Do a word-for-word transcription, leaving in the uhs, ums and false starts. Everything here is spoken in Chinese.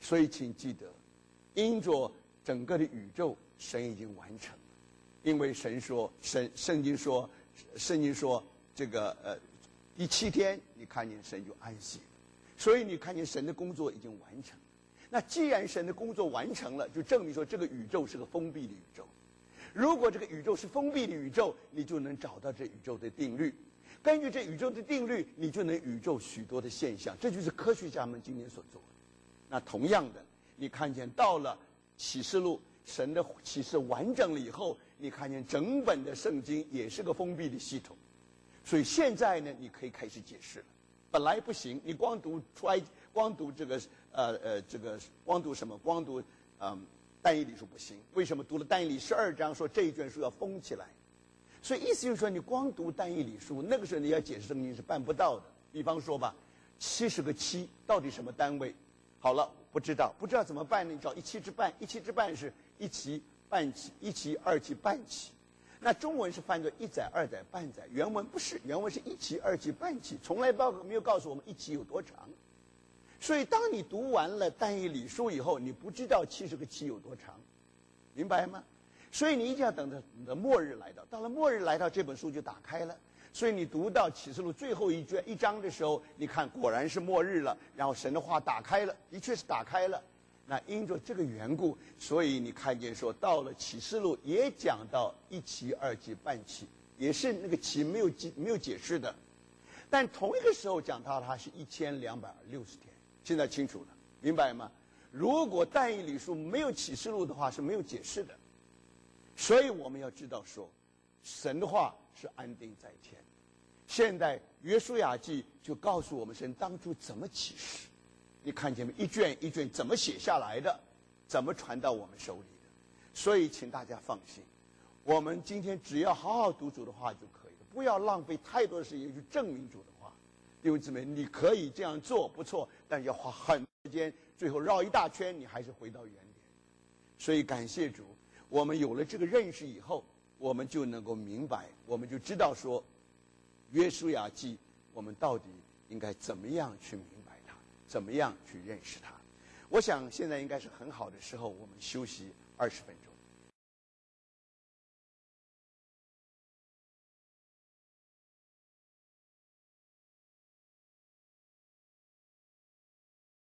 所以请记得，因着整个的宇宙，神已经完成了。因为神说，神圣经说，圣经说这个呃第七天你看见神就安息了，所以你看见神的工作已经完成了。那既然神的工作完成了，就证明说这个宇宙是个封闭的宇宙。如果这个宇宙是封闭的宇宙，你就能找到这宇宙的定律，根据这宇宙的定律，你就能宇宙许多的现象。这就是科学家们今天所做的。那同样的，你看见到了启示录，神的启示完整了以后，你看见整本的圣经也是个封闭的系统。所以现在呢，你可以开始解释了。本来不行，你光读出来，光读这个呃呃这个光读什么？光读嗯但以理书不行。为什么？读了但以理十二章说这一卷书要封起来，所以意思就是说，你光读但以理书，那个时候你要解释圣经是办不到的。比方说吧，七十个七到底什么单位？好了，不知道，不知道怎么办呢？你找一七之半，一七之半是一期半期，一期二期半期。那中文是翻作一载、二载、半载，原文不是，原文是一期、二期、半期，从来报没有告诉我们一期有多长。所以，当你读完了但以理书以后，你不知道七十个期有多长，明白吗？所以你一定要等着你的末日来到，到了末日来到，这本书就打开了。所以你读到启示录最后一卷一章的时候，你看果然是末日了，然后神的话打开了，的确是打开了。那因着这个缘故，所以你看见说到了启示录也讲到一期、二期、半期，也是那个期没有没有解释的，但同一个时候讲到它是一千两百六十天。现在清楚了，明白吗？如果但以理书没有启示录的话是没有解释的，所以我们要知道说，神的话是安定在天。现在约书亚记就告诉我们神当初怎么启示。你看见没？一卷一卷怎么写下来的，怎么传到我们手里的。所以请大家放心，我们今天只要好好读主的话就可以了，不要浪费太多的时间去证明主的话。弟兄姊妹，你可以这样做不错，但是要花很多时间，最后绕一大圈，你还是回到原点。所以感谢主，我们有了这个认识以后，我们就能够明白，我们就知道说约书亚记我们到底应该怎么样去明白它，怎么样去认识它。我想现在应该是很好的时候，我们休息二十分钟。